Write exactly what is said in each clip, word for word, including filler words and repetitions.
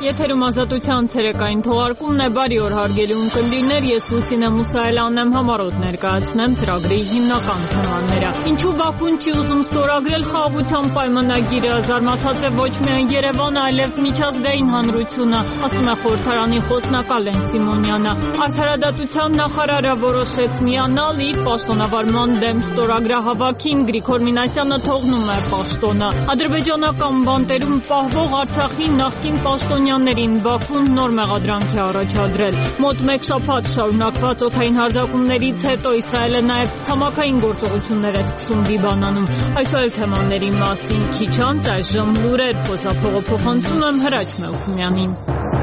Եթերում ազատության ցերեկային թողարկումն է, բարի օր հարգելի ունկնդիրներ, ես Լուսինե Մուսայելյանն եմ, համառոտ ներկայացնեմ ծրագրի հիմնական թեմաները։ Ինչու Բաքուն չի ուզում ստորագրել խաղաղության պայմանագիրը, զարմացած է ոչ միայն Երևանը, այլև միջազգային հանրությունը, ասում է խորհրդարանի խոսնակ Ալեն Սիմոնյանը։ Արդարադատության նախարարը որոշեց միանալ իր պաշտոնավարման դեմ ստորագրահավաքին, Գրիգոր Մինասյանը թողնում է պաշտոնը։ Ադրբեջանական բանտերում պահվող Արցախի նախկին պաշտոնյաներին Բաքուն նոր մեղադրանք է առաջադրել։ Մոտ մեկ շաբաթ շարունակված օդային հարձակումներից հետո Իսրայելը նաև ցամաքային գործողություններ է սկսում Լիբանանում։ Այսօր թեմաների մասին քիչ անց այժմ լուրեր, խոսափողը փոխանցում եմ Հրաչ Մելքումյանին։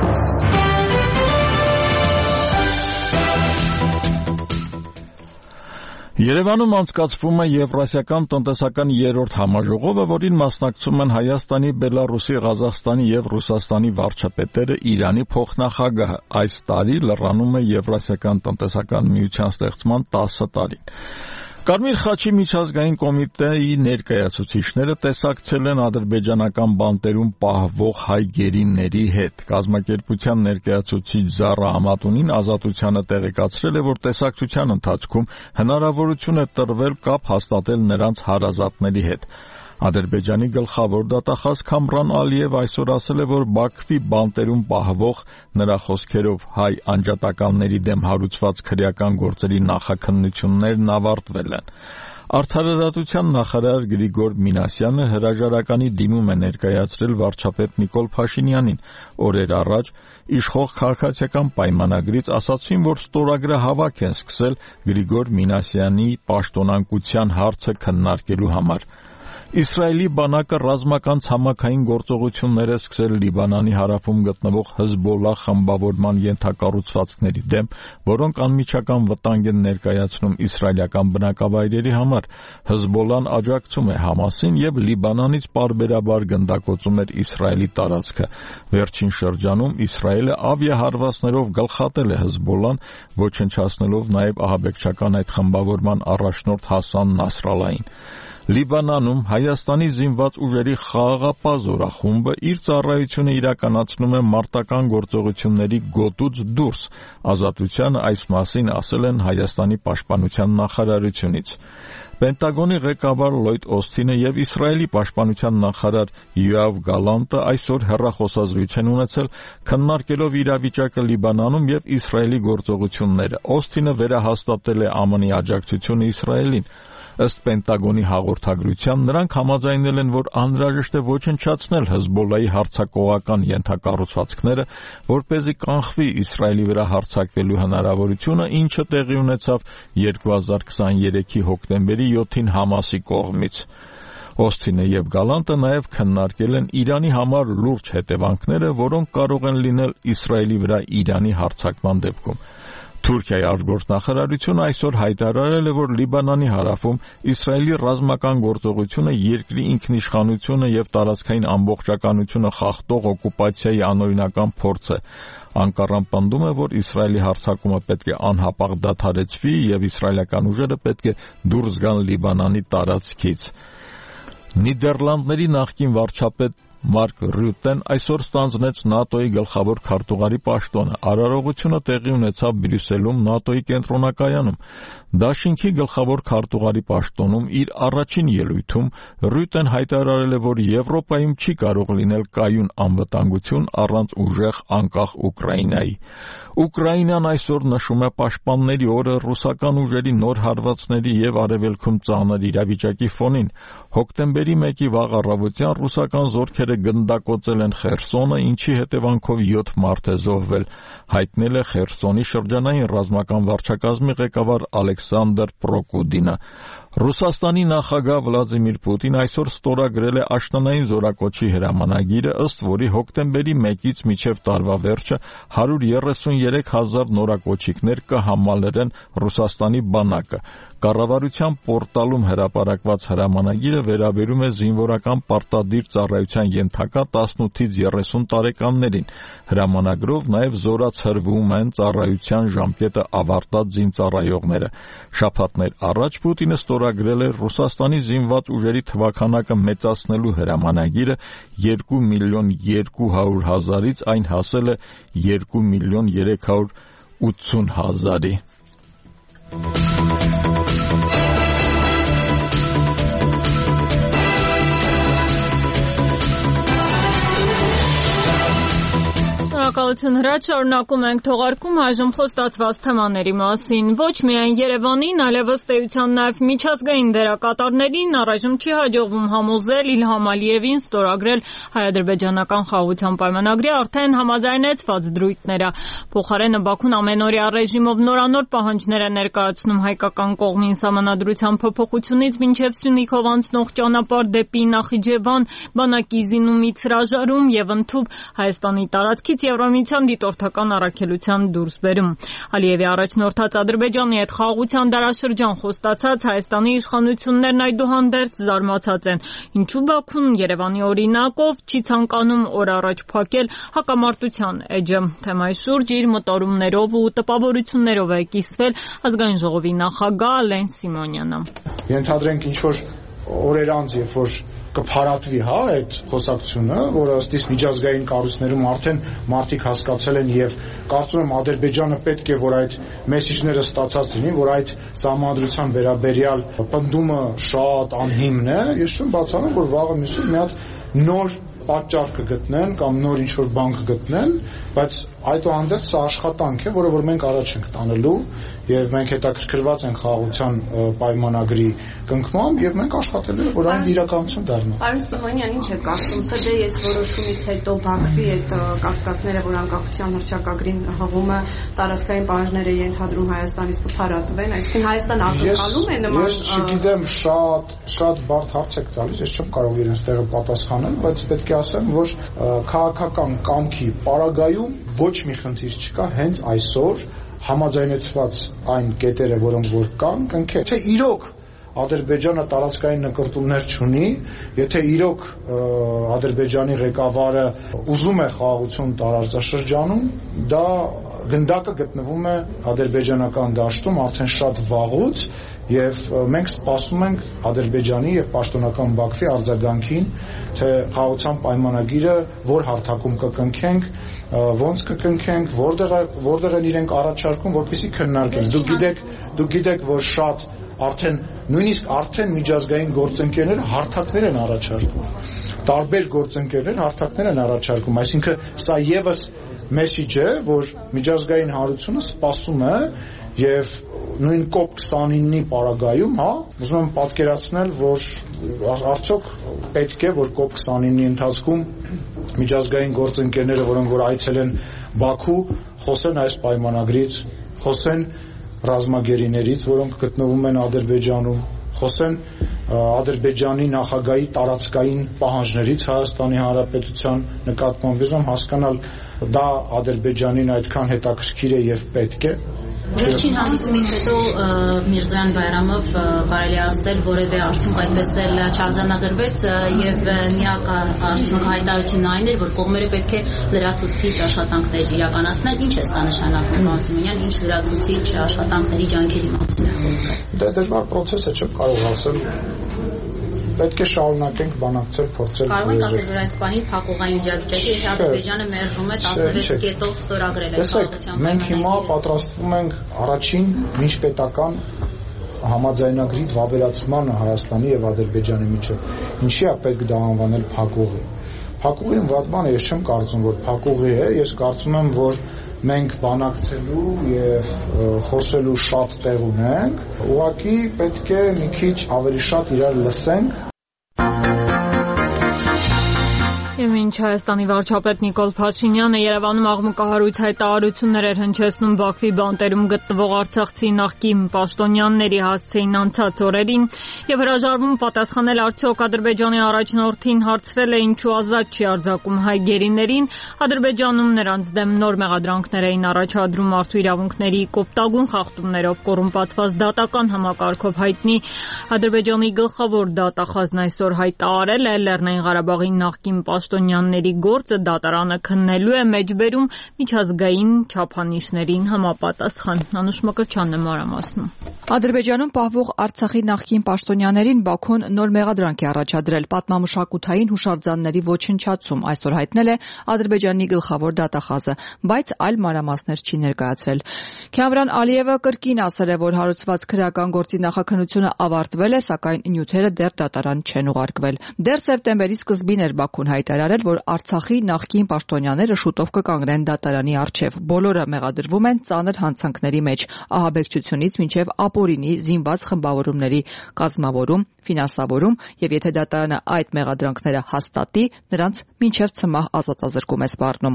Երևանում անցկացվում է Եվրասիական տնտեսական երրորդ համաժողովը, որին մասնակցում են Հայաստանի, Բելառուսի, Ղազախստանի և Ռուսաստանի վարչապետերը, Իրանի փոխնախագահը։ Այս տարի լրանում է Եվրասիական տնտեսական միության ստեղծման տասը տարին։ Կարմիր խաչի միջազգային կոմիտեի ներկայացուցիչները տեսակցել են ադրբեջանական բանտերում պահվող հայ գերիների հետ։ Կազմակերպության ներկայացուցիչ Զառա Ամատունին Ազատությանը տեղեկացրել է, որ տեսակցության ընթացքում հնարավորություն է տրվել կապ հաստատել նրանց հարազատների հետ։ Ադրբեջանի գլխավոր դատախազ Քամրան Ալիև այսօր ասել է, որ Բաքվի բանտերում պահվող, նրա խոսքերով հայ անջատականների դեմ հարուցված քրեական գործերի նախաքննություններն ավարտվել են։ Արդարադատության նախարար Գրիգոր Մինասյանը հրաժարականի դիմում է ներկայացրել վարչապետ Նիկոլ Փաշինյանին։ Օրեր առաջ իշխող քաղաքացիական պայմանագրից ասացին, որ ստորագրահավաք են սկսել Գրիգոր Մինասյանի պաշտոնանկության հարցը քննարկելու համար։ Իսրայելի բանակը ռազմական ցամաքային գործողություններ է սկսել Լիբանանի հարավում գտնվող Հեզբոլլահ խմբավորման ենթակառուցվածքների դեմ, որոնք անմիջական վտանգ են ներկայացնում իսրայելական բնակավայրերի համար։ Հեզբոլլահն աջակցում է Համասին և Լիբանանից պարբերաբար գնդակոծում էր Իսրայելի տարածքը։ Վերջին շրջանում Իսրայելը ավիահարվածներով գլխատել է Հեզբոլլահն, ոչնչացնելով նաև ահաբեկչական այդ խմբավորման առաջնորդ Հասան Նասրալլահին։ Լիբանանում Հայաստանի զինված ուժերի խաղաղապահ զորախումբը իր ծառայությունը իրականացնում է մարտական գործողությունների գոտուց դուրս։ Ազատությանը այս մասին ասել են Հայաստանի պաշտպանության նախարարությունից։ Պենտագոնի ղեկավար Լլոյդ Օսթինը և Իսրայելի պաշտպանության նախարար Յոավ Գալանտը այսօր հեռախոսազրույց են ունեցել, քննարկելով իրավիճակը Լիբանանում և Իսրայելի գործողությունները։ Օսթինը վերահաստատել է ԱՄՆ-ի աջակցությունը Իսրայելին։ Ըստ Պենտագոնի հաղորդագրության, նրանք համաձայնել են, որ անհրաժեշտ է ոչնչացնել Հեզբոլլահի հարձակողական ենթակառուցվածքները, որպեսզի կանխվի Իսրայելի վրա հարձակվելու հնարավորությունը, ինչը տեղի ունեցավ երկու հազար քսաներեքի հոկտեմբերի յոթին Համասի կողմից։ Օսթինը և Գալանտը նաև քննարկել են Իրանի համար լուրջ հետևանքները, որոնք կարող են լինել Իսրայելի վրա Իրանի հարձակման դեպքում։ Թուրքիայի արտգործնախարարությունը այսօր հայտարարել է, որ Լիբանանի հարավում Իսրայելի ռազմական գործողությունը երկրի ինքնիշխանությունը և տարածքային ամբողջականությունը խախտող օկուպացիայի անօրինական փորձ է։ Անկարան պնդում է, որ Իսրայելի հարձակումը պետք է անհապաղ դադարեցվի և իսրայելական ուժերը պետք է դուրս գան Լիբանանի տարածքից։ Նիդերլանդների նախկին վարչապետ Մարկ Ռյուտեն այսօր ստանձնեց ՆԱՏՕ-ի գլխավոր քարտուղարի պաշտոնը։ Արարողությունը տեղի ունեցավ Բրյուսելում ՆԱՏՕ-ի կենտրոնակայանում։ Դաշինքի գլխավոր քարտուղարի պաշտոնում իր առաջին ելույթում Ռյուտեն հայտարարել է, որ Եվրոպայում չի կարող լինել կայուն անվտանգություն առանց ուժեղ անկախ Ուկրաինայի։ Ուկրաինան այսօր նշում է Պաշտպանների օրը ռուսական ուժերի նոր հարվածների և արևելքում ծանր իրավիճակի ֆոնին։ Հոկտեմբերի մեկի վաղ առավոտյան ռուսական զորքերը գնդակոծել են Խերսոնը, ինչի հետևանքով յոթ մարդ է զոհվել, հայտնել է Խերսոնի շրջանային ռազմական վարչակազմի ղեկավար Ալեքսանդր Պրոկուդինը։ Ռուսաստանի նախագահ Վլադիմիր Պուտին այսօր ստորագրել է աշնանային զորակոչի հրամանագիրը, ըստ որի հոկտեմբերի մեկից մինչև տարվա վերջը հարյուր երեսուներեք հազար նորակոչիկներ կհամալրեն Ռուսաստանի բանակը։ Կառավարության պորտալում հրապարակված հրամանագիրը վերաբերում է զինվորական պարտադիր ծառայության ենթակա տասնութից երեսուն տարեկաններին։ Հրամանագրով նաև զորացրվում են ծառայության ժամկետը ավարտած զինծառայողները։ Շաբաթներ առաջ Պուտինը ստորագրել էր Ռուսաստանի զինված ուժերի թվաքանակը մեծացնելու հրամանագիրը երկու միլիոն երկու հարյուր հազարից այն հասել է երկու միլիոն երեք հարյուր ութսուն հազարի։ Շնորհակալություն Հրաչ, շարունակում ենք թողարկում այժմ խոստացված թեմաների մասին։ Ոչ միայն Երևանին, այլևս էության նաև միջազգային դերակատարներին առայժմ չի հաջողվում համոզել Իլհամ Ալիևին ստորագրել հայ-ադրբեջանական խաղաղության պայմանագրի արդեն համաձայնեցված դրույթները։ Փոխարենը Բաքուն ամենօրյա ռեժիմով նորանոր պահանջներ է ներկայացնում հայկական կողմին սահմանադրության փոփոխությունից մինչև Սյունիքով անցնող ճանապարհ դեպի Նախիջևան, բանակի զինումից հրաժարում եւ ընդհուպ Հայաստանի տարածքից Եվրամիության դիտորդական առաքելության դուրսբերում։ Ալիևի առաջնորդած Ադրբեջանի հետ խաղաղության դարաշրջան խոստացած Հայաստանի իշխանություններն այդուհանդերձ զարմացած են։ Ինչու Բաքուն Երևանի օրինակով չի ցանկանում օր առաջ փակել հակամարտության էջը։ Թեմայի շուրջ իր մտորումներով ու տպավորություններով է կիսվել Ազգային ժողովի նախագահ Ալեն Սիմոնյանը։ Ենթադրենք ինչ որ օրեր անց, երբ որ կփարատվի, հա, այդ խոսակցությունը, որը ըստ իս միջազգային կառույցներում արդեն մարդիկ հասկացել են եւ կարծում եմ Ադրբեջանը պետք է որ այդ մեսեջները ստացած լինի, որ այդ սահմանադրության վերաբերյալ պնդումը շատ անհիմն է, ես չեմ բացառում, որ վաղը մյուսին մի հատ նոր պատճառ կգտնեն կամ նոր ինչ-որ բան կգտնեն, բայց այդուհանդերձ սա աշխատանք է, որը որ մենք առաջ ենք տանելու եւ մենք հետաքրքրված ենք խաղաղության պայմանագրի կնքմամբ եւ մենք աշխատելու ենք, որ այն իրականություն դառնա։ Պարոն Սիմոնյան, ինչ է կարծում, սա դե ես որոշումից հետո Բաքվի այդ կասկածները, որ անկախության հռչակագրին հղումը տարածքային պահանջները ենթադրում Հայաստանից կփարատվեն, այսինքն Հայաստանը ակնկալում է նման։ Ես չգիտեմ, շատ շատ բարդ հարց եք տալիս, ես չեմ կարող իրենց տեղը պատասխանել, բայց պետք է ասեմ, որ քաղաքական կամքի պարագայում ոչ մի խնդիր չկա հենց այսօր համաձայնեցված այն կետերը, որոնք որ կան, կնքել։ Թե իրոք Ադրբեջանը տարածքային նկրտումներ չունի, եթե իրոք Ադրբեջանի ղեկավարը ուզում է խաղաղություն տարածաշրջանում, դա գնդակը գտնվում է ադրբեջանական դաշտում արդեն շատ վաղուց եւ մենք սպասում ենք Ադրբեջանի եւ պաշտոնական Բաքվի արձագանքին, թե խաղաղության պայմանագիրը որ հարթակում կկնքենք, ոնց կկնքենք, որտեղ որտեղ են իրենք առաջարկում, որպեսզի քննարկենք։ Դուք գիտեք, դուք գիտեք, որ շատ արդեն նույնիսկ արդեն միջազգային գործընկերները հարթակներ են առաջարկում։ Տարբեր գործընկերներ հարթակներ են առաջարկում, այսինքն սա եւս մեսեջ է, որ միջազգային հանրությունը սպասում է եւ նույն կոպ քսանինի պարագայում, հա, ուզում եմ պատկերացնել, որ արդյոք պետք է, որ կոպ քսանինի ընթացքում միջազգային գործընկերները, որոնք որ այցել են Բաքու, խոսեն այս պայմանագրից, խոսեն ռազմագերիներից, որոնք գտնվում են Ադրբեջանում, խոսեն Ադրբեջանի նախագահի տարածքային պահանջներից Հայաստանի Հանրապետության նկատմամբ։ Ուզում եմ հասկանալ, դա Ադրբեջանին այդքան հետաքրքիր է եւ պետք է։ Վերջին հանդիպումից հետո Միրզոյան Բայրամով կարելի է ասել որևէ արդյունք այդպես էլ չարձանագրվեց եւ միակ արդյունքը հայտարարությունն այն էր, որ կողմերը պետք է լրացուցիչ աշխատանքներ իրականացնեն։ Ինչ է սա նշանակում, պարոն Սիմոնյան, ինչ լրացուցիչ աշխատանքների ջանքերի մասին է խոսքը։ Դա դժվար process է, չեմ կարող ասել։ Պետք է շարունակենք բանակցել, փորձել։ Կարող եք ասել, որ այս պահին փակուղային իրավիճակի հետ Ադրբեջանը մերժում է տասնվեց կետով ստորագրել այդ խաղաղության պայմանագիրը։ Մենք հիմա պատրաստվում ենք առաջին միջպետական համաձայնագրի վավերացմանը Հայաստանի եւ Ադրբեջանի միջեւ։ Ինչի է պետք դա անվանել փակուղի։ Փակուղին վատ բան է, ես չեմ կարծում, որ փակուղի է, ես կարծում եմ, որ մենք բանակցելու եւ խոսելու շատ տեղ ունենք, ուղղակի պետք է մի քիչ ավելի շատ իրար լսենք։ Եվ մինչ Մինչ Հայաստանի վարչապետ Նիկոլ Փաշինյանը Երևանում աղմուկահարույց հայտարարություններ էր հնչեցնում Բաքվի բանտերում գտնվող արցախցի նախկին պաշտոնյաների հասցեին անցած օրերին եւ հրաժարվում պատասխանել արդյոք Ադրբեջանի առաջնորդին հարցրել է ինչու ազատ չի արձակում հայ գերիներին, Ադրբեջանում նրանց դեմ նոր մեղադրանքներ էին առաջադրում մարդու իրավունքների կոպտագույն խախտումներով կոռումպացված դատական համակարգով հայտնի Ադրբեջանի գլխավոր դատախազն այսօր հայտարարել է Լեռնային Ղարաբաղի նախկին պաշտոնյաների գործը դատարանը քննելու է մեջբերում միջազգային չափանիշներին համապատասխան։ Անուշ Մկրտչյանն է մանրամասնում։ Ադրբեջանում պահվող Արցախի նախկին պաշտոնյաներին Բաքուն նոր մեղադրանք է առաջադրել պատմամշակութային հուշարձանների ոչնչացում, այսօր հայտնել է Ադրբեջանի գլխավոր դատախազը, բայց այլ մանրամասներ չի ներկայացրել։ Քամրան Ալիևը կրկին ասել է, որ հարուցված քրեական գործի նախաքննությունը ավարտվել է, սակայն նյութերը դեռ դատարան չեն ուղարկվել։ Դեռ սեպտեմբերի սկզբին էր Բաքուն հայտարարել, որ Արցախի նախկին պաշտոնյաները շուտով կկանգնեն դատարանի առջև։ Բոլորը մեղադրվում են ծանր հանցանքների մեջ, ահաբեկչությունից մինչև ապօրինի զինված խմբավորումների կազմավորում, ֆինանսավորում եւ եթե դատարանը այդ մեղադրանքները հաստատի, նրանց մինչև ցմահ ազատազրկում է սպառնում։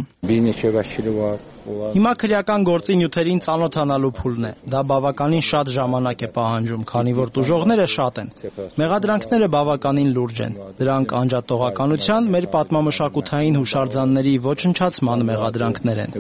Հիմա քրեական գործի նյութերին ծանոթանալու փուլն է։ Դա բավականին շատ ժամանակ է պահանջում, քանի որ տուժողները շատ են։ Մեղադրանքները բավականին լուրջ են։ Դրանք անջատողականության, մեր պատմամշակութային հուշարձանների ոչնչացման մեղադրանքներ են։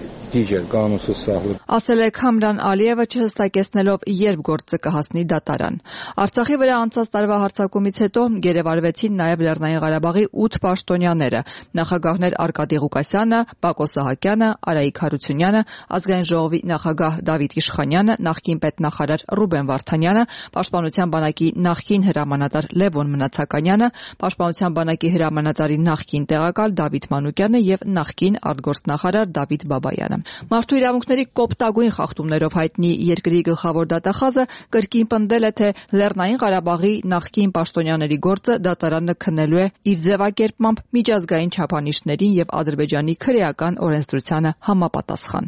Ասել է Քամրան Ալիևը, չհստակեցնելով երբ գործը կհասնի դատարան։ Արցախի վրա անցած տարվա հարձակումից հետո գերեվարվեցին նաև Լեռնային Ղարաբաղի ութ պաշտոնյաները՝ նախագահներ Արկադի Ղուկասյանը, Բակո Սահակյանը, Արայիկ Հարությունյանը, Ազգային ժողովի նախագահ Դավիթ Իշխանյանը, նախկին պետնախարար Ռուբեն Վարդանյանը, Պաշտպանության բանակի նախկին հրամանատար Լևոն Մնացականյանը, Պաշտպանության բանակի հրամանատարի նախկին տեղակալ Դավիթ Մանուկյանը եւ նախկին արտգործնախարար Դավիթ Բաբայանը։ Մարդու իրավունքների կոպտագույն խախտումներով հայտնի երկրի գլխավոր դատախազը կրկին պնդել է, թե Լեռնային Ղարաբաղի նախկին պաշտոնյաների գործը դատարանը քննելու է իր ձևակերպմամբ միջազգային չափանիշներին եւ Ադրբեջանի քրեական օրենսդրությանը համապատասխան։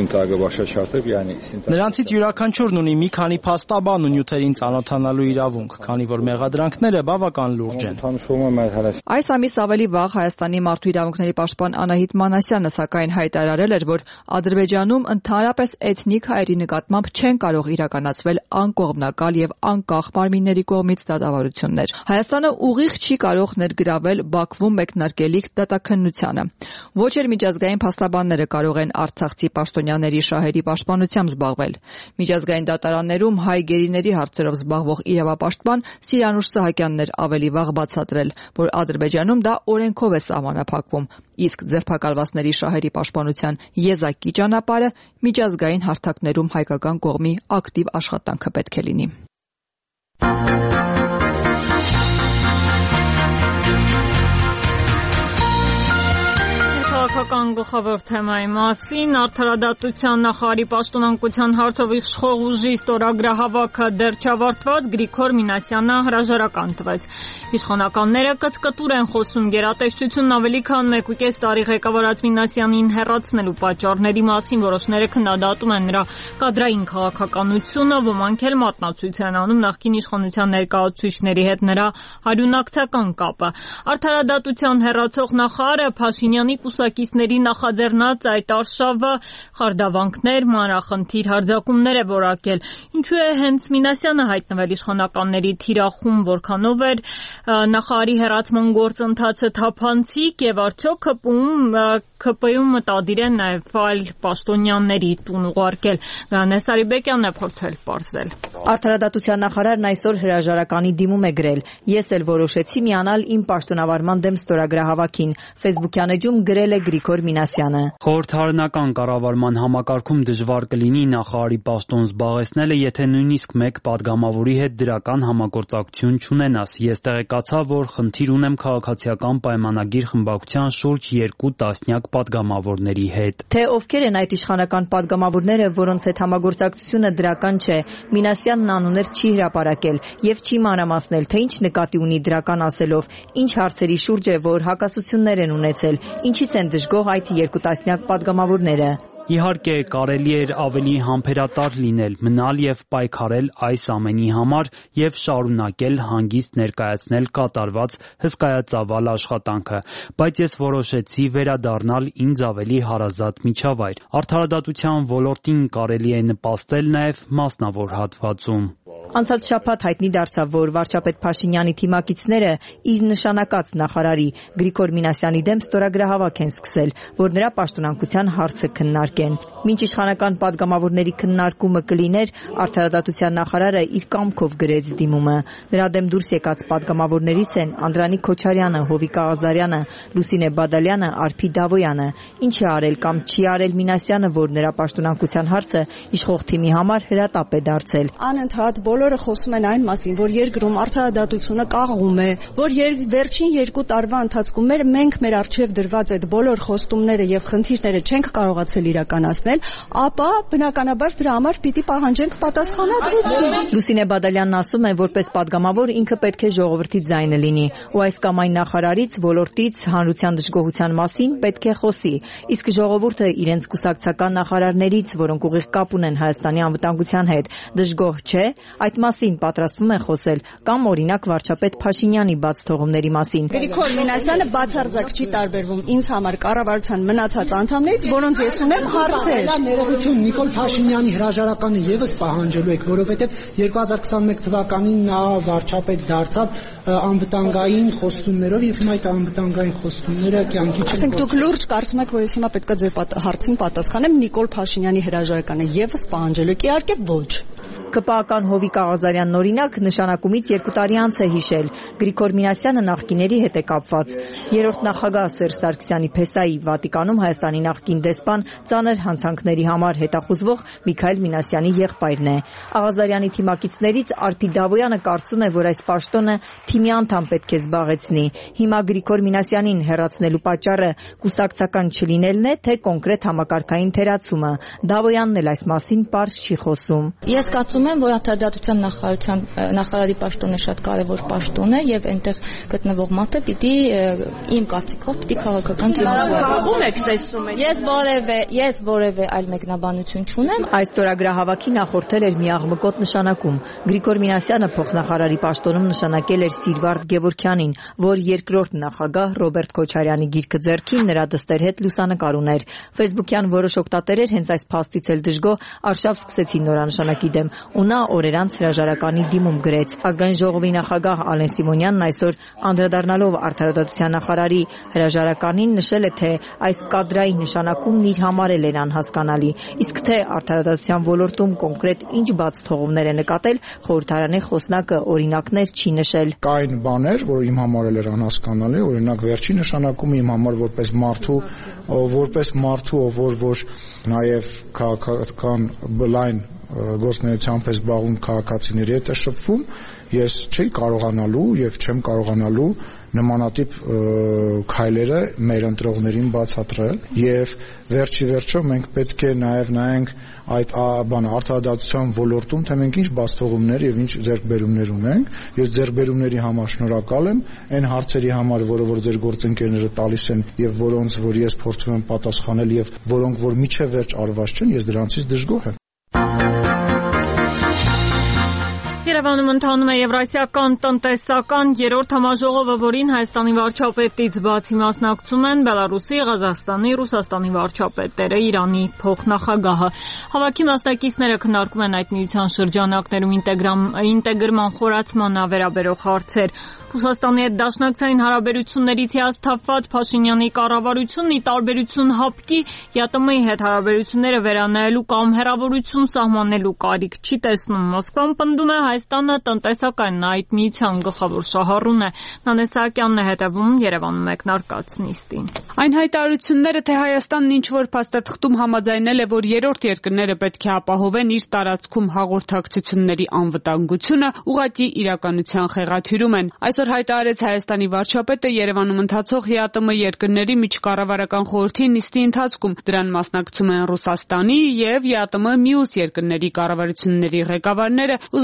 Նրանցից յուրաքանչյուրն ունի մի քանի փաստաբան ու նյութերին ծանոթանալու իրավունք, քանի որ մեղադրանքները բավական լուրջ են։ Այս ամիս ավելի վաղ Հայաստանի մարդու իրավունքների պաշտպան Անահիտ Մանասյանը սակայն հայտարարել էր, որ Ադրբեջանում ընդհանրապես էթնիկ հայերի նկատմամբ չեն կարող իրականացվել անկողմնակալ եւ անկախ մարմինների կողմից դատավարություններ։ Հայաստանը ուղիղ չի կարող ներգրավել Բաքվում մեկնարկելիք դատաքննությանը։ Ոչ էլ միջազգային փաստաբանները կարող են արցախցի պաշտոնյաների շահերի պաշտպանությամբ զբաղվել։ Միջազգային դատարաններում հայ գերիների հարցերով զբաղվող իրավապաշտպան Սիրանուշ Սահակյանն էր ավելի վաղ բացատրել, որ Ադրբեջանում դա օրենքով է սահմանափակվում, իսկ ձերբակալվածների շահերի պաշտպանության եզակի ճանապարհը միջազգային հարթակներում հայկական կողմի ակտիվ աշխատանքը պետք է լինի։ Քաղաքական գլխավոր թեմայի մասին արդարադատության նախարարի պաշտոնանկության հարցով իշխող ուժի ստորագրահավաքը դեռ չավարտված Գրիգոր Մինասյանը հրաժարական տվեց։ Իշխանականները կծկտուր են խոսում գերատեսչությունն ավելի քան մեկուկես տարի ղեկավարած Մինասյանին հեռացնելու պատճառների մասին, որոշները քննադատում են նրա կադրային քաղաքականությունը, ոմանք էլ մատնացույց են անում նախկին իշխանության ներկայացուցիչների հետ նրա հարյունակցական կապը։ Արդարադատության հեռացող նախարարը Փաշինյանի կուսակիցների նախաձեռնած այդ արշավը խարդավանքներ, մանրախնդիր հարձակումներ է որակել։ Ինչու է հենց Մինասյանը հայտնվել իշխանականների թիրախում, որքանով էր նախարարի հեռացման գործընթացը թափանցիկ եւ արդյոք ՔՊ-ում մտադիր է նաեւ այլ պաշտոնյաների տուն ուղարկել։ Գայանե Սարիբեկյանն է փորձել պարզել։ Արդարադատության նախարարն այսօր հրաժարականի դիմում է գրել. Ես էլ որոշեցի միանալ իմ պաշտոնավարման դեմ ստորագրահավաքին։ Facebook-յան էջում գրել է Գրիգոր Մինասյանը։ Խորհրդարանական կառավարման համակարգում դժվար կլինի նախարարի պաշտոն զբաղեցնելը, եթե նույնիսկ մեկ падգամավորի հետ դրական համագործակցություն չունենաս։ Ես տեղեկացա, որ խնդիր ունեմ քաղաքացիական պայմանագիր խմբակցության շուրջ երկու տասնյակ падգամավորների հետ։ Թե ովքեր են այդ իշխանական падգամավորները, որոնց հետ համագործակցությունը դրական չէ, Մինասյանն անուններ չի հրապարակել եւ չի մանրամասնել, թե ինչ նկատի ունի դրական ասելով, ինչ հարցերի շուրջ է, որ հակասություններ են ունեցել, ինչից են դժգոհ այդ երկու տասնյակ падգամավորները։ Իհարկե, կարելի էր ավելի համբերատար լինել, մնալ եւ պայքարել այս ամենի համար եւ շարունակել հանգիստ ներկայացնել կատարված հսկայածավալ աշխատանքը, բայց ես որոշեցի վերադառնալ ինձ ավելի հարազատ միջավայր։ Արդարադատության ոլորտին կարելի է նպաստել նաեւ մասնավոր հատվածում։ Անցած շաբաթ հայտնի դարձավ, որ վարչապետ Փաշինյանի թիմակիցները իր նշանակած նախարարի Գրիգոր Մինասյանի դեմ ստորագրահավաք են սկսել, որ նրա պաշտոնանկության հարցը քննարկեն։ Մինչ իշխանական падգամավորների քննարկումը կլիներ, արդարադատության նախարարը իր կամքով գրեց դիմումը։ Նրա դեմ դուրս եկած падգամավորներից են Անդրանիկ Քոչարյանը, Հովիկ Աղազարյանը, Լուսինե Բադալյանը, Արփի Դավոյանը։ Ինչ է արել կամ չի արել Մինասյանը, որ նրա պաշտոնանկության հարցը իշխող թիմի համար հրատապ է դարձել։ Անընդհատ բոլորը խոսում են այն մասին, որ երկրում արդարադատությունը կաղում է, որ վերջին երկու տարվա ընթացքում մեր մենք մեր արժև դրված այդ բոլոր խոստումները եւ խնդիրները չենք կարողացել իրականացնել, ապա բնականաբար դրա համար պիտի պահանջենք պատասխանատվություն։ Լուսինե Բադալյանն ասում է, որպես падգամավոր ինքը պետք է ժողովրդի ձայնը լինի, ու այս կամ այն նախարարից, ոլորտից, հանրության դժգոհության մասին պետք է խոսի։ Իսկ ժողովուրդը իրենց կուսակցական նախարարներից, որոնք ուղիղ կապ ունեն Հայաստանի անվտանգության հետ, դժգոհ չէ, այդ մասին պատրաստվում են խոսել, կամ օրինակ վարչապետ Փաշինյանի բաց թողումների մասին։ Գրիգոր Մինասյանը բացարձակ չի տարբերվում ինձ համար կառավարության մնացած անդամներից, որոնց ես ունեմ հարցեր։ Ներողություն, Նիկոլ Փաշինյանի հրաժարականը եւս պահանջելու եք, որովհետեւ երկու հազար քսաներեք թվականին նա վարչապետ դարձավ անվտանգային խոստումներով եւ հիմա այդ անվտանգային խոստումները կյանքի չեն։ Ասենք դուք լուրջ կարծում եք, որ ես հիմա պետք է ձեր հարցին պատասխանեմ, Նիկոլ Փաշինյանի հրաժարականը եւս պահանջելու եք, իհարկե ոչ։ ԿՊԱ-ական Հովիկ Աղազարյանն օրինակ նշանակումից երկու տարի անց է հիշել։ Գրիգոր Մինասյանը նախկիների հետ է կապված։ Երրորդ նախագահ Սերժ Սարգսյանի փեսայի Վատիկանում Հայաստանի նախկին դեսպան ծանր հանցանքների համար հետախուզվող Միքայել Մինասյանի եղբայրն է։ Աղազարյանի թիմակիցներից Արփի Դավոյանը կարծում է, որ այս պաշտոնը թիմի անդամ պետք է զբաղեցնի։ Հիմա Գրիգոր Մինասյանին հեռացնելու պատճառը կուսակցական չլինելն է, թե կոնկրետ համակարգային թերացումը։ Դավոյանն էլ այս մասին պարզ չի խոսում։ Ես կարծում եմ, որ արդարադատության նախարարության նախարարի պաշտոնը շատ կարևոր պաշտոն է եւ այնտեղ գտնվող մատը պիտի իմ կարծիքով պիտի քաղաքական թիմավորվի։ Ես որևէ ես որևէ այլ մեկնաբանություն չունեմ։ Այս ստորագրահավաքի նախորդել էր մի աղմկոտ նշանակում։ Գրիգոր Մինասյանը փոխնախարարի պաշտոնում նշանակել էր Սիրվարդ Գևորգյանին, որ երկրորդ նախագահ Ռոբերտ Քոչարյանի գիրկը ձեռքին նրա դստեր հետ լուսանկար ուներ։ Facebook-յան որոշ օգտատերեր հենց այս փաստից էլ դժգոհ արշավ սկսեցին նորանշանակի դեմ, ու նա օրերանց հրաժարականի դիմում գրեց։ Ազգային ժողովի նախագահ Ալեն Սիմոնյանն այսօր անդրադառնալով արդարադատության նախարարի հրաժարականին նշել է, թե այս կադրային նշանակումն իր համար էլ էր անհասկանալի, իսկ թե արդարադատության ոլորտում կոնկրետ ինչ բաց թողումներ է նկատել, խորհրդարանի խոսնակը օրինակներ չի նշել։ Կային բաներ, որ իմ համար էլ էր անհասկանալի, օրինակ վերջի նշանակումը իմ համար որպես մարդու, որպես մարդու, որ որ նաև քաղաքական բլայն գործնեությամբ է զբաղվում քաղաքացիների հետ է շփվում, ես չի կարողանալու եւ չեմ կարողանալու նմանատիպ քայլերը մեր ընտրողներին բացատրել եւ վերջի վերջո մենք պետք է նաեւ նայենք այդ բանը արդարադատության ոլորտում, թե մենք ինչ բացթողումներ եւ ինչ ձեռքբերումներ ունենք։ Ես ձեռքբերումների համար շնորհակալ եմ, այն հարցերի համար, որը որ ձեր գործընկերները տալիս են եւ որոնց որ ես փորձում եմ պատասխանել եւ որոնք որ միջև վերջ արված չեն, ես դրանցից դժգոհ եմ։ Երևանում ընթանում է Եվրասիական տնտեսական երրորդ համաժողովը, որին Հայաստանի վարչապետից բացի մասնակցում են Բելարուսի, Ղազախստանի, Ռուսաստանի վարչապետերը, Իրանի փոխնախագահը։ Հավաքի մասնակիցները քննարկում են այդ միության շրջանակներում ինտեգրման խորացման վերաբերող հարցեր։ Ռուսաստանի հետ դաշնակցային հարաբերություններից հիասթափված Փաշինյանի կառավարությունն ի տարբերություն ՀԱՊԿ-ի ԵԱՏՄ-ի հետ հարաբերությունները վերանայելու կամ հեռավորություն սահմանելու կարիք չի տեսնում։ Մոսկվան պնդում է Հայաստանը տնտեսական այդ միության գլխավոր շահառուն է։ Նանե Սահակյանն է հետևում Երևանում մեկնարկած նիստին։ Այն հայտարարությունները, թե Հայաստանն ինչ-որ փաստաթղթում համաձայնել է, որ երրորդ երկրները պետք է ապահովեն իր տարածքում հաղորդակցությունների անվտանգությունը, ուղղակի իրականության խեղաթյուրում են։ Այսօր հայտարարեց Հայաստանի վարչապետը Երևանում ընթացող ԵԱՏՄ երկրների միջկառավարական խորհրդի նիստի ընթացքում։ Դրան մասնակցում են Ռուսաստանի եւ ԵԱՏՄ մյուս երկրների կառավարությունների ղեկավարները, Ուզբեկստանի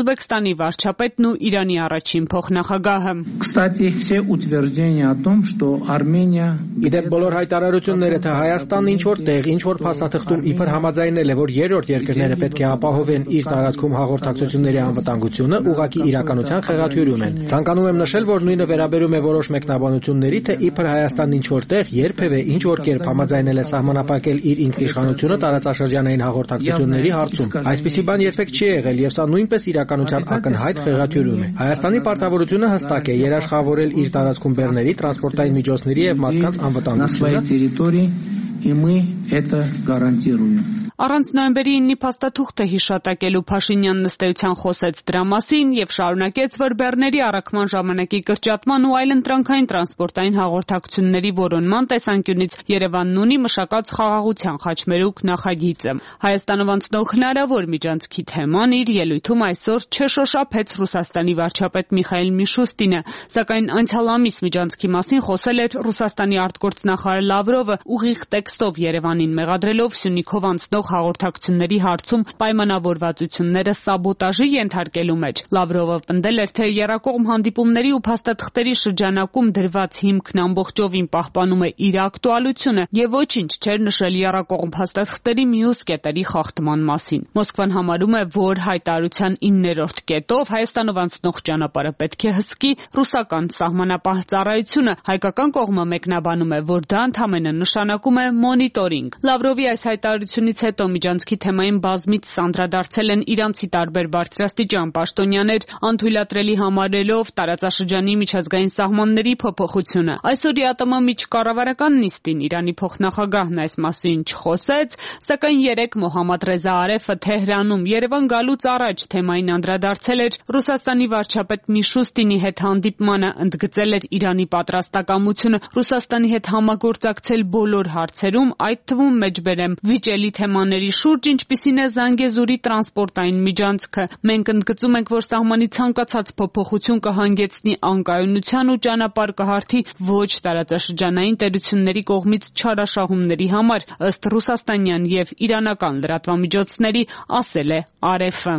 Ռուսաստանի վարչապետն ու Իրանի առաջին փոխնախագահը։ Кстати, все утверждения о том, что Армения Իդեպ բոլոր հայտարարությունները, թե Հայաստանն ինչ որ տեղ, ինչ որ փաստաթղթում իբր համաձայնել է, որ երրորդ երկրները պետք է ապահովեն իր տարածքում հաղորդակցությունների անվտանգությունը, ուղղակի իրականության խեղաթյուրում են։ Ցանկանում եմ նշել, որ նույնը վերաբերում է որոշ մեկնաբանությունների, թե իբր Հայաստանն ինչ որ տեղ երբևէ ինչ որ կերպ համաձայնել է սահմանափակել իր ինքնիշխանությունը տարածաշրջանային հաղորդակցությունների հարցում։ Այսպիսի բան երբեք չի եղել, եւ սա նույնպես իրականության ակնհայտ խեղաթյուրում է։ Հայաստանի պարտավորությունը հստակ է՝ երաշխավորել իր տարածքում բեռների, տրանսպորտային միջոցների եւ մարդկանց անվտանգությունը։ И мы это гарантируем. Առանց նոյեմբերի ինը փաստաթուղթը հիշատակելու Փաշինյանն ըստ էության խոսեց դրա մասին եւ շարունակեց, որ բեռների առաքման ժամանակի կրճատման ու այլ ընտրանքային տրանսպորտային հաղորդակցությունների որոնման տեսանկյունից Երևանն ունի մշակած խաղաղության խաչմերուկ նախագիծը։ Հայաստանով անցնող հնարավոր միջանցքի թեման իր ելույթում այսօր չշոշափեց Ռուսաստանի վարչապետ Միխայիլ Միշուստինը, սակայն անցյալ ամիս միջանցքի մասին խոսել էր Ռուսաստանի արտգործնախարար Լավրովը, ուղիղ տեքստով Երևանին մեղադրելով Սյունիքով անցնող հաղորդակցությունների հարցում պայմանավորվածությունները սաբոտաժի ենթարկելու մեջ։ Լավրովը պնդել էր, թե եռակողմ հանդիպումների ու փաստաթղթերի շրջանակում դրված հիմքն ամբողջովին պահպանում է իր ակտուալությունը եւ ոչինչ չէր նշել եռակողմ փաստաթղթերի մյուս կետերի խախտման մասին։ Մոսկվան համարում է, որ հայտարարության իններորդ կետով Հայաստանով անցնող ճանապարհը պետք է հսկի ռուսական սահմանապահ ծառայությունը։ Հայկական կողմը մեկնաբանում է, որ դա ընդհանրապես նշանակում է մոնիտորինգ։ Լավրովի այս հայտարարությունից հետո միջանցքի թեմային բազմից անդրադարձել են իրանցի տարբեր բարձրաստիճան պաշտոնյաներ, անթույլատրելի համարելով տարածաշրջանի միջազգային սահմանների փոփոխությունը։ Այսօր ԵԱՏՄ միջկառավարական նիստին Իրանի փոխնախագահն այս մասին չխոսեց, սակայն երեկ Մոհամմադ Ռեզա Արեֆը Թեհրանում Երևան գալուց առաջ թեմային անդրադարձել էր Ռուսաստանի վարչապետ Միշուստինի հետ հանդիպմանը, ընդգծել էր Իրանի պատրաստակամությունը Ռուսաստանի հետ համագործակցել բոլոր հարցերում, այդ թվում մեջբերեմ վիճելի թեմաների շուրջ, ինչպիսին է Զանգեզուրի տրանսպորտային միջանցքը։ Մենք ընդգծում ենք, որ սահմանի ցանկացած փոփոխություն կհանգեցնի անկայունության ու ճանապարհ կհարթի ոչ տարածաշրջանային տերությունների կողմից չարաշահումների համար, ըստ ռուսաստանյան եւ իրանական լրատվամիջոցների, ասել է Արեֆը։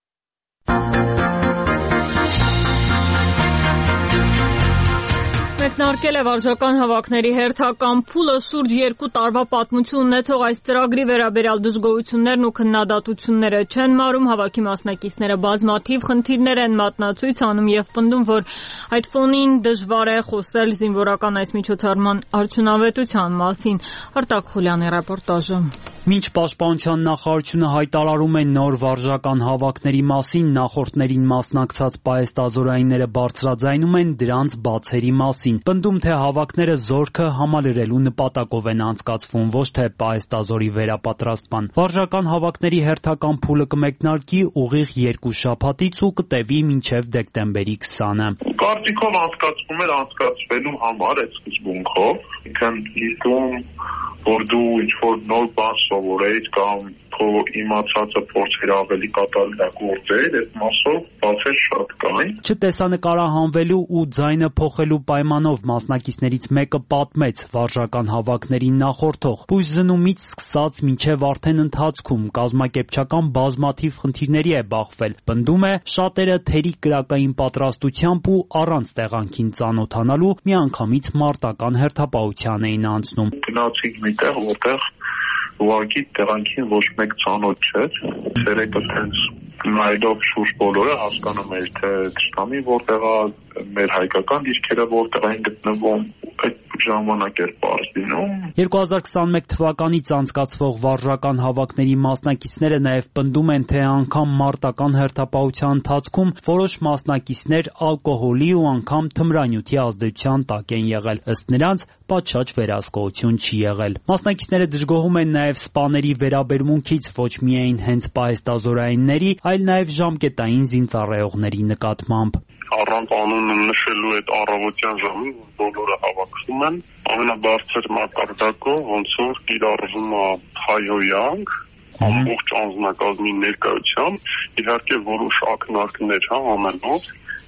Մեկնարկել է վարժական հավաքների հերթական փուլը շուրջ երկու տարվա պատմություն ունեցող այս ծրագրի վերաբերյալ դժգոհություններն ու քննադատությունները չեն մարում, հավաքի մասնակիցները բազմաթիվ խնդիրներ են մատնացույց անում եւ պնդում, որ այդ ֆոնին դժվար է խոսել զինվորական այս միջոցառման արդյունավետության մասին։ Արտակ Խուլյանի ռեպորտաժը։ Մինչ Պաշտպանության նախարարությունը հայտարարում է նոր վարժական հավաքների մասին, նախորդներին մասնակցած պահեստազորայինները բարձրաձայնում են դրանց բացերի մասին։ Պնդում, թե հավաքները զորքը համալրելու նպատակով են անցկացվում, ոչ թե պահեստազորի վերապատրաստման։ Վարժական հավաքների հերթական փուլը կմեկնարկի ուղիղ երկու շաբաթից ու կտևի մինչև դեկտեմբերի քսանը։ Կարծիքով անցկացվում էր անցկացվելու համար այդ սկզբունքով, ինքն իդում որ դու ինչ-որ նոր բան սովորեիր կամ քո իմացածը փորձեր ավելի կատարելագործել, այդ մասով բացեր շատ կային։ Չտեսանկարահանվելու ու ձայնը փոխելու պայմանով մասնակիցներից մեկը պատմեց վարժական հավաքներին նախորդող բույսզնումից սկսած մինչև արդեն ընթացքում կազմակերպչական բազմաթիվ խնդիրների է բախվել։ Պնդում է, շատերը թերի կրակային պատրաստությամբ ու առանց տեղանքին ծանոթանալու միանգամից մարտական հերթապահության էին անցնում։ Գնացինք միտեղ, որտեղ ուղղակի տեղանքին ոչ մեկ ծանոթ չէր։ Ցերեկը տենց նայելով շուրջ բոլորը հասկանում էր, թե Թշնամի որտեղ է, մեր հայկական դիրքերը որտեղ են գտնվում, այդ ժամանակ էր պարզ լինում։ երկու հազար քսանմեկ թվականից անցկացվող վարժական հավաքների մասնակիցները նաև պնդում են, թե անգամ մարտական հերթապահության ընթացքում որոշ մասնակիցներ ալկոհոլի ու անգամ թմրանյութի ազդեցության տակ են եղել։ Ըստ նրանց, պատշաճ վերահսկողություն չի եղել։ Մասնակիցները դժգոհում են նաև սպաների վերաբերմունքից ոչ միայն հենց պահեստազորայինների, այլ նաև ժամկետային զինծառայողների նկատմամբ։ Առանց անունը նշելու այդ առավոտյան ժամին բոլորը հավաքվում են ամենաբարձր մակարդակով, ոնց որ կիրառվում է հայհոյանք ամբողջ անձնակազմի ներկայությամբ, իհարկե որոշ ակնարկներ, հա, ամենով,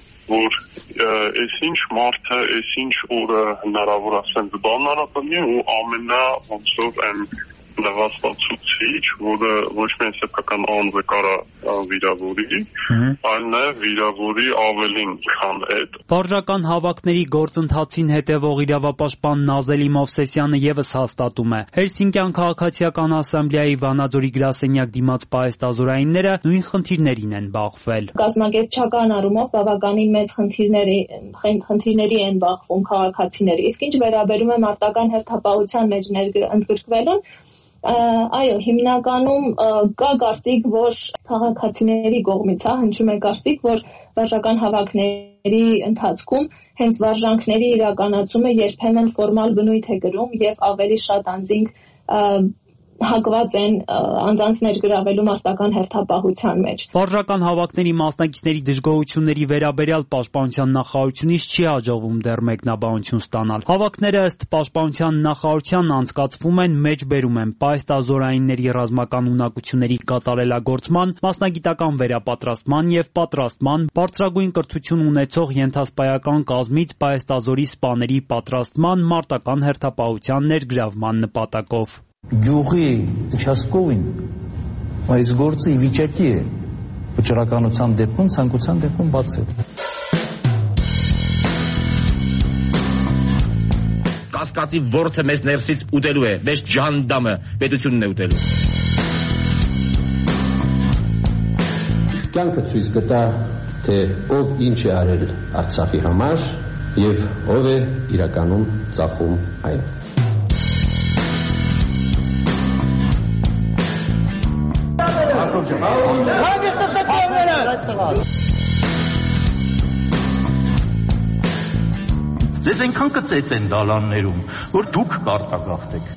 որ այսինչ մարդը, այսինչ օրը հնարավոր ասեն զբաղանարապնի ու ամենա ոնց որ այն նվաստացուցիչ, որը ոչ միայն սեփական անձը կարա վիրավորի, այլ նաև վիրավորի ավելին, քան այդ։ Վարժական հավաքների գործընթացին հետևող իրավապաշտպան Նազելի Մովսեսյանը եւս հաստատում է. Հելսինկյան քաղաքացիական ասամբլեայի Վանաձորի գրասենյակ դիմաց պահեստազորայինները նույն խնդիրներին են բախվել։ Կազմակերպչական առումով բավականին մեծ խնդիրների խնդիրների են բախվում քաղաքացիները։ Իսկ ինչ վերաբերում է մարտական հերթապահության մեջ ընդգրկվելուն, այո, հիմնականում կա կարծիք, որ քաղաքացիների կողմից է հնչում է կարծիք, որ վարժական հավաքների ընթացքում հենց վարժանքների իրականացումը երբեմն ֆորմալ բնույթ է կրում եւ ավելի շատ անձինք հակված են անձանց ներգրավելու մարտական հերթապահության մեջ։ Վարժական հավաքների մասնակիցների դժգոհությունների վերաբերյալ Պաշտպանության նախարարությունից չի հաջողվում դեռ մեկնաբանություն ստանալ։ Հավաքները ըստ Պաշտպանության նախարարության անցկացվում են, մեջբերում են պահեստազորայինների ռազմական ունակությունների կատարելագործման, մասնագիտական վերապատրաստման եւ պատրաստման, բարձրագույն կրթություն ունեցող ենթասպայական կազմից պահեստազորի սպաների պատրաստման, մարտական հերթապահության ներգրավման նպատակով։ Գյուղի участковին այս գործը ի վիճակի է վճռականության դեպքում, ցանկության դեպքում բացել։ Կասկածի որդը մեզ ներսից ուտելու է, մեզ ջանդամը պետությունն է ուտելու։ Կյանքը ցույց կտա, թե ով ինչ է արել Արցախի համար եւ ով է իրականում ծախում այն։ Ձեզ այնքան կծեց են դալաններում, որ դուք կարտագաղթեք։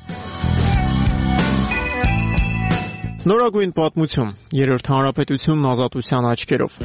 Նորագույն պատմություն, երրորդ հանրապետությունն ազատության աչքերով։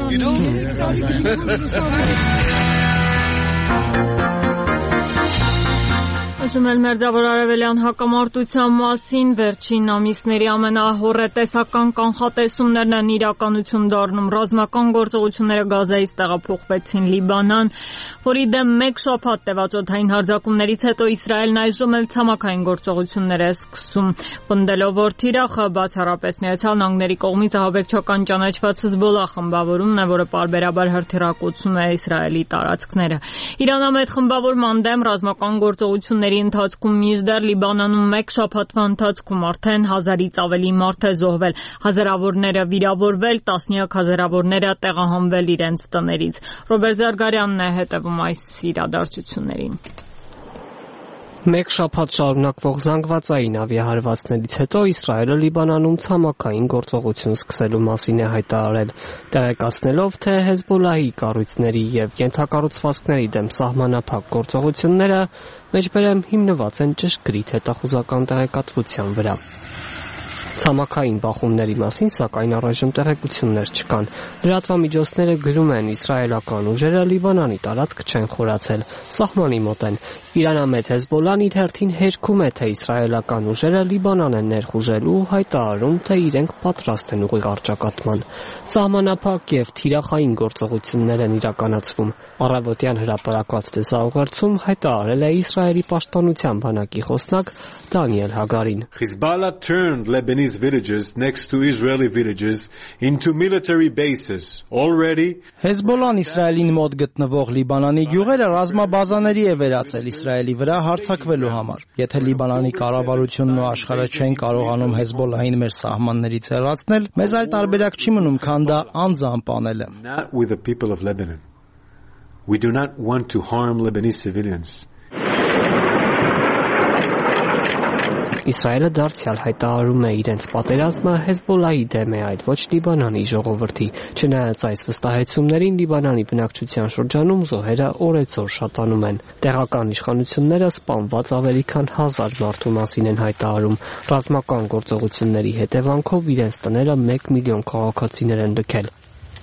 Ասում են մերձավոր արևելյան հակամարտության մասին, վերջին ամիսների ամենահոռետեսական կանխատեսումներն են իրականություն դառնում։ Ռազմական գործողությունները Գազայից տեղափոխվեցին Լիբանան, որի դեմ մեկ շաբաթ տևած օդային հարձակումներից հետո Իսրայելն այժմ էլ ցամաքային գործողություններ է սկսում։ Պնդելով, որ թիրախը բացառապես Միացյալ Նահանգների կողմից ահաբեկչական ճանաչված Հեզբոլլահ խմբավորումն է, որը պարբերաբար հրթիռակոծում է Իսրայելի տարածքները։ Իրանամետ խմբավորման դեմ ռազմական գործողությունների ընթացքում մինչդեռ Լիբանանում մեկ շաբաթվա ընթացքում արդեն հազարից ավելի մարդ է զոհվել, հազարավորները վիրավորվել, տասնյակ հազարավորները տեղահանվել իրենց տներից։ Ռոբերտ Զարգարյանն է հետևում այս իրադարձություններին։ Մեկ շաբաթ շարունակվող զանգվածային ավիահարվածներից հետո Իսրայելը Լիբանանում ցամաքային գործողություն սկսելու մասին է հայտարարել, տեղեկացնելով, թե Հեզբոլլահի կառույցների եւ ենթակառուցվածքների դեմ սահմանափակ գործողությունները մեջբերեմ հիմնված են ճշգրիտ հետախուզական տեղեկատվության վրա։ Ցամաքային բախումների մասին, սակայն առայժմ տեղեկություններ չկան։ Լրատվամիջոցները գրում են, իսրայելական ուժերը Լիբանանի տարածք չեն խորացել, սահմանի մոտ են։ Իրանամետ Հեզբոլլահն իր հերթին հերքում է, թե իսրայելական ուժերը Լիբանան են ներխուժել ու հայտարարում, թե իրենք պատրաստ են ուղիղ առճակատման։ Սահմանափակ եւ թիրախային գործողություններ են իրականացվում։ Առավոտյան հրապարակված տեսաուղերձում հայտարարել է Իսրայելի պաշտպանության բանակի խոսնակ Դանիել Հագարին։ Hezbollah turned Lebanese villages next to Israeli villages into military bases. Already Հեզբոլլահն Իսրայելին մոտ գտնվող Լիբանանի գյուղերը ռազմաբազաների է վերածել Իսրայելի վրա հարձակվելու համար։ Եթե Լիբանանի կառավարությունն ու աշխարհը չեն կարողանում Հեզբոլլահին մեր սահմաններից հեռացնել, մեզ այլ տարբերակ չի մնում, քան դա անձամբ անելը։ Not with the people of Lebanon. We do not want to harm Lebanese civilians. Իսրայելը դարձյալ հայտարարում է իրենց պատերազմը Հեզբոլլահի դեմ է, այլ ոչ Լիբանանի ժողովրդի։ Չնայած այս վստահեցումներին, Լիբանանի բնակչության շրջանում զոհերը օրեցօր շատանում են։ Տեղական իշխանությունները սպանված ավելի քան հազար մարդու մասին են հայտարարում։ Ռազմական գործողությունների հետևանքով իրենց տները մեկ միլիոն քաղաքացիներ են լքել։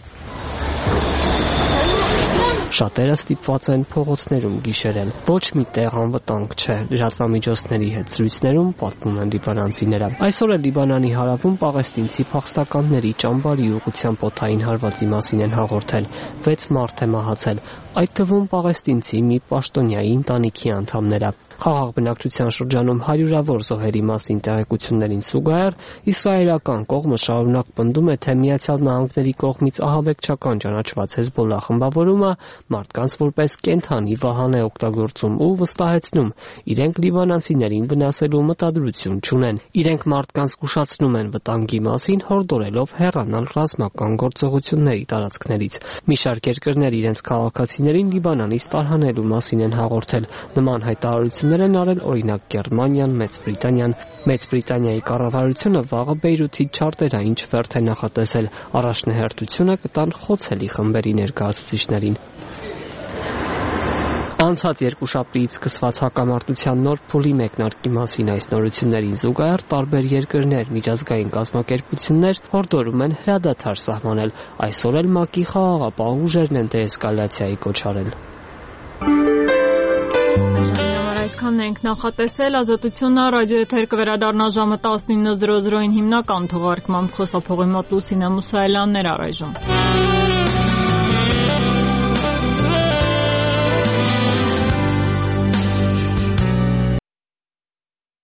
Շատերը ստիպված են փողոցներում գիշերել։ Ոչ մի տեղ անվտանգ չէ։ Լրատվամիջոցների հետ զրույցներում պատմում են լիբանանցիները։ Այսօր է Լիբանանի հարավում պաղեստինցի փախստականների ճամբարի ուղղությամբ օդային հարվածի մասին են հաղորդել։ վեց մարդ է մահացել, այդ թվում պաղեստինցի մի պաշտոնյայի ընտանիքի անդամները։ Խաղաղ բնակչության շրջանում հարյուրավոր զոհերի մասին տեղեկություններին զուգահեռ իսրայելական կողմը շարունակ պնդում է, թե Միացյալ Նահանգների կողմից ահաբեկչական ճանաչված Հեզբոլլա խմբավորումը մարդկանց որպես կենդանի վահան է օգտագործում ու վստահեցնում, իրենք լիբանանցիներին վնասելու մտադրություն չունեն։ Իրենք մարդկանց զգուշացնում են վտանգի մասին, հորդորելով հեռանալ ռազմական գործողությունների տարածքներից։ Մի շարք երկրներ իրենց քաղաքացիներին Լիբանանից տարհանելու մասին են հաղորդել։ Նման հայտարարություններ են արել օրինակ Գերմանիան, Մեծ Բրիտանիան։ Մեծ Բրիտանիայի կառավարությունը վաղը Բեյրութի չարտերային չվերթ է նախատեսել։ Առաջնահերթությունը կտան խոցելի խմբերի ներկայացուցիչներին։ Անցած երկուշաբթիից սկսված հակամարտության նոր փուլի մեկնարկի մասին այս նորություններին զուգահեռ տարբեր երկրներ, միջազգային կազմակերպություններ հորդորում են հրադադար սահմանել։ Այսօր էլ ՄԱԿ-ի խաղաղապահ ուժերն են դեէսկալացիայի կոչ արել։ Այսքանն ենք նախատեսել, Ազատությունը ռադիոեթեր կվերադառնա ժամը տասնինը զրո զրոին հիմնական թողարկմամբ, խոսափողի մոտ Լուսինե Մուսայելյաններ առայժմ։